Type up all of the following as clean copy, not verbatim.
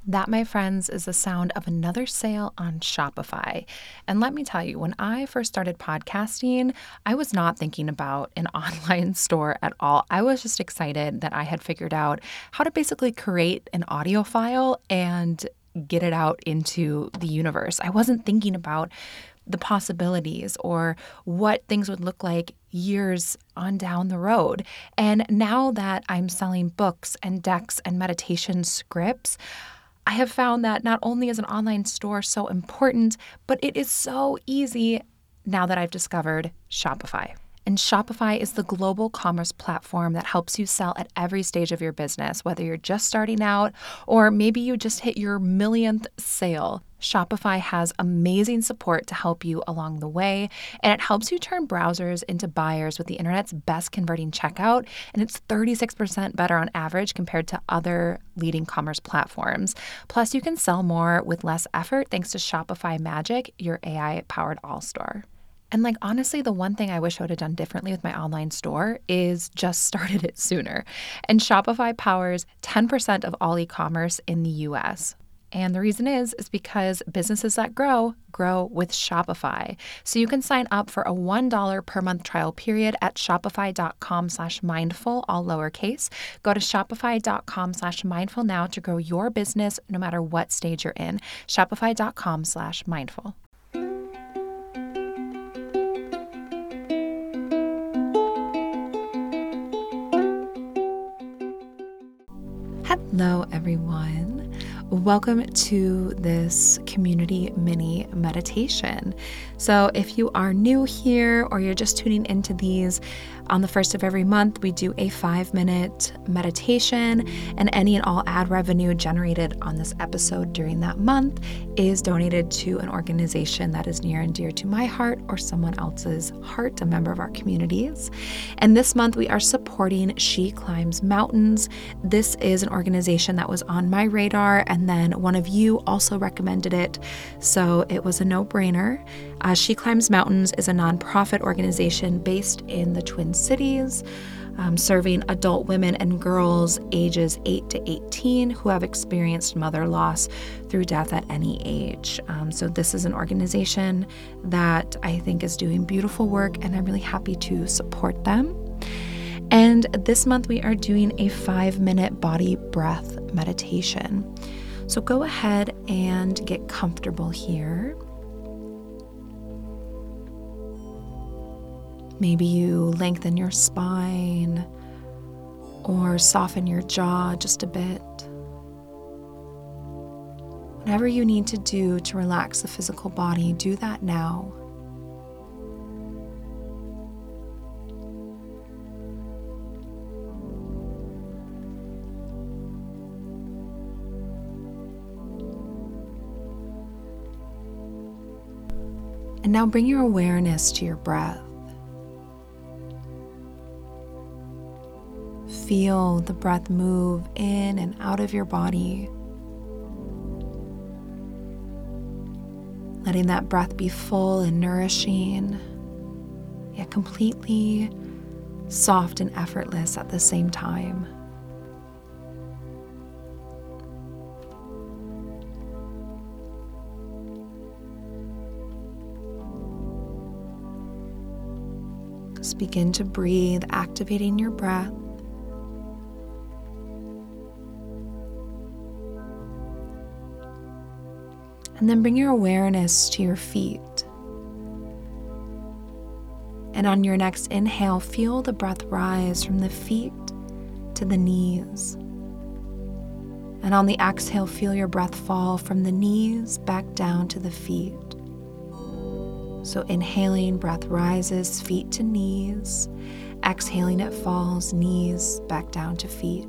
That, my friends, is the sound of another sale on Shopify. And let me tell you, when I first started podcasting, I was not thinking about an online store at all. I was just excited that I had figured out how to basically create an audio file and get it out into the universe. I wasn't thinking about the possibilities or what things would look like years on down the road. And now that I'm selling books and decks and meditation scripts, I have found that not only is an online store so important, but it is so easy now that I've discovered Shopify. And Shopify is the global commerce platform that helps you sell at every stage of your business, whether you're just starting out or maybe you just hit your millionth sale. Shopify has amazing support to help you along the way, and it helps you turn browsers into buyers with the internet's best converting checkout, and it's 36% better on average compared to other leading commerce platforms. Plus, you can sell more with less effort thanks to Shopify Magic, your AI-powered all-store. And honestly, the one thing I wish I would have done differently with my online store is just started it sooner. And Shopify powers 10% of all e-commerce in the US. And the reason is because businesses that grow with Shopify. So you can sign up for a $1 per month trial period at shopify.com/mindful, all lowercase. Go to shopify.com/mindful now to grow your business no matter what stage you're in. Shopify.com/mindful. Hello, everyone. Welcome to this community mini meditation. So if you are new here or you're just tuning into these, on the first of every month, we do a 5-minute meditation, and any and all ad revenue generated on this episode during that month is donated to an organization that is near and dear to my heart or someone else's heart, a member of our communities. And this month, we are supporting She Climbs Mountains. This is an organization that was on my radar, and then one of you also recommended it, so it was a no-brainer. She Climbs Mountains is a nonprofit organization based in the Twin Cities, serving adult women and girls ages 8 to 18 who have experienced mother loss through death at any age. So this is an organization that I think is doing beautiful work, and I'm really happy to support them. And this month we are doing a 5-minute body breath meditation. So go ahead and get comfortable here. Maybe you lengthen your spine or soften your jaw just a bit. Whatever you need to do to relax the physical body, do that now. And now bring your awareness to your breath. Feel the breath move in and out of your body. Letting that breath be full and nourishing, yet completely soft and effortless at the same time. Just begin to breathe, activating your breath. And then bring your awareness to your feet. And on your next inhale, feel the breath rise from the feet to the knees. And on the exhale, feel your breath fall from the knees back down to the feet. So inhaling, breath rises, feet to knees. Exhaling, it falls, knees back down to feet.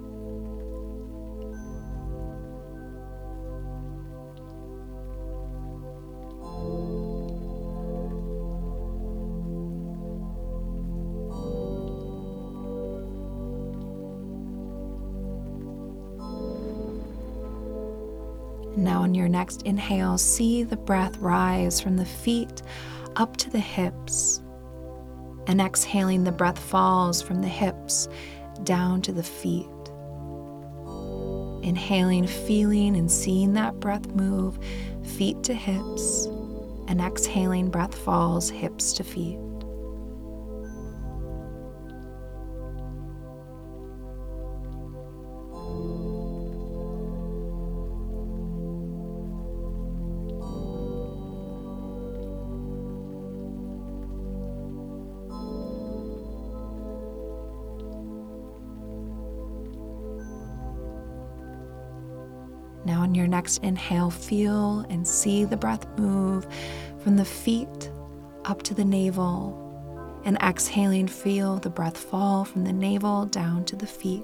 Now on your next inhale, see the breath rise from the feet up to the hips. And exhaling, the breath falls from the hips down to the feet. Inhaling, feeling and seeing that breath move feet to hips, and exhaling, breath falls hips to feet. Now on your next inhale, feel and see the breath move from the feet up to the navel. And exhaling, feel the breath fall from the navel down to the feet.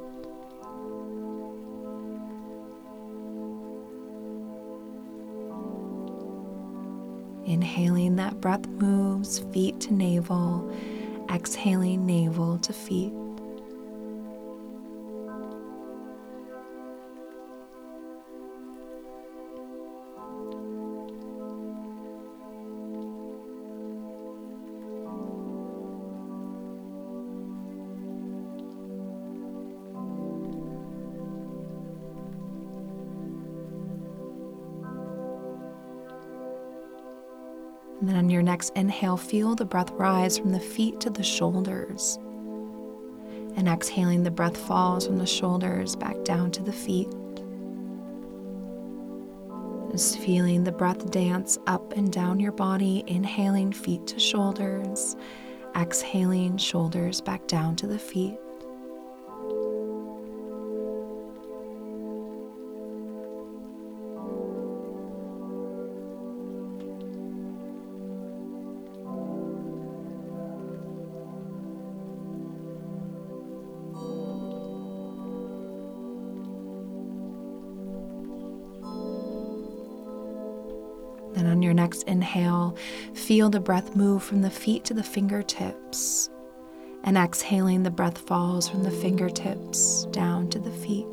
Inhaling, that breath moves feet to navel. Exhaling, navel to feet. And then on your next inhale, feel the breath rise from the feet to the shoulders. And exhaling, the breath falls from the shoulders back down to the feet. Just feeling the breath dance up and down your body, inhaling feet to shoulders, exhaling shoulders back down to the feet. Then on your next inhale, feel the breath move from the feet to the fingertips. And exhaling, the breath falls from the fingertips down to the feet.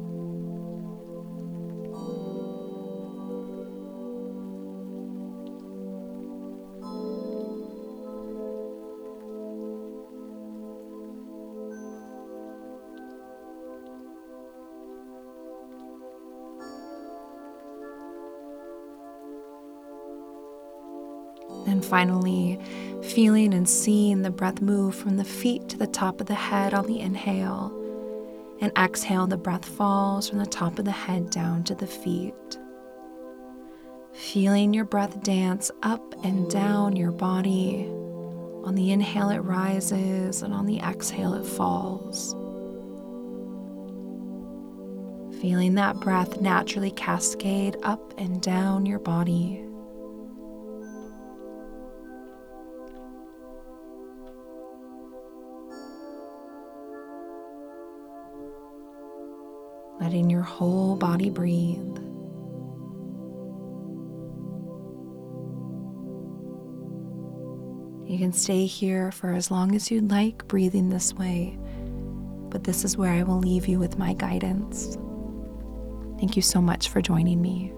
And finally, feeling and seeing the breath move from the feet to the top of the head on the inhale. And exhale, the breath falls from the top of the head down to the feet. Feeling your breath dance up and down your body. On the inhale, it rises, and on the exhale, it falls. Feeling that breath naturally cascade up and down your body. Letting your whole body breathe. You can stay here for as long as you'd like, breathing this way, but this is where I will leave you with my guidance. Thank you so much for joining me.